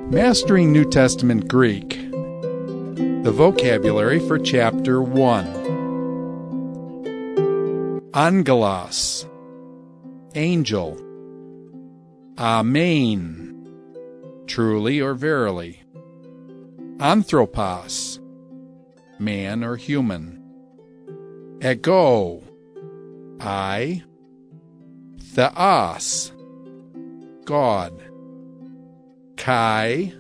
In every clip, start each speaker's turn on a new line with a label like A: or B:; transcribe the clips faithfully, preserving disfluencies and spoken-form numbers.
A: Mastering New Testament Greek. The vocabulary for Chapter one. Angelos, angel. Amen, truly or verily. Anthropos, man or human. Ego, I. Theos, God. Kai,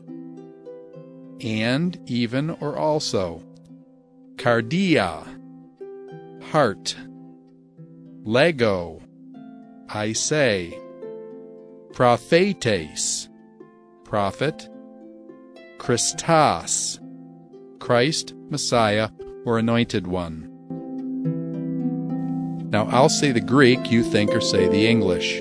A: and, even, or also. Cardia, heart. Lego, I say. Prophetes, prophet. Christos, Christ, Messiah, or Anointed One. Now I'll say the Greek, you think or say the English.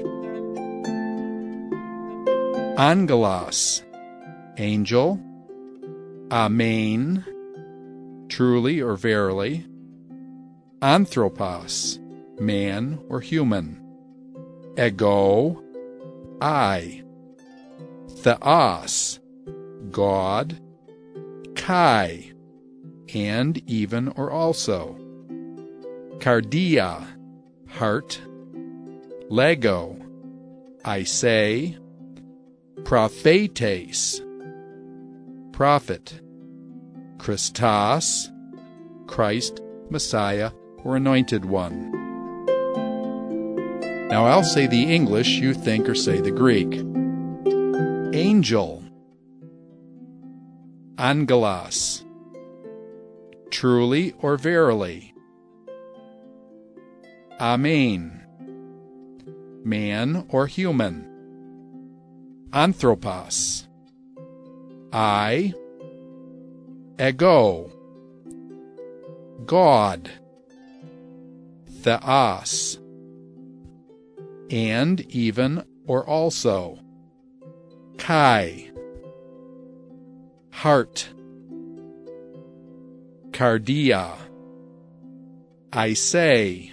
A: Angelos, angel. Amen, truly or verily. Anthropos, man or human. Ego, I. Theos, God. Kai, and, even, or also. Cardia, heart. Lego, I say. Prophetes, prophet. Christos, Christ, Messiah, or Anointed One. Now I'll say the English, you think or say the Greek. Angel. Angelos, truly or verily. Amen, man or human. Anthropos, I. Ego, God. Theos, and, even, or also. Kai, heart. Cardia, I say.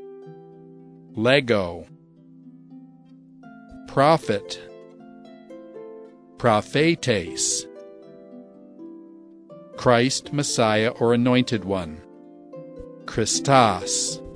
A: Lego, prophet. Prophetes, Christ, Messiah, or Anointed One. Christos,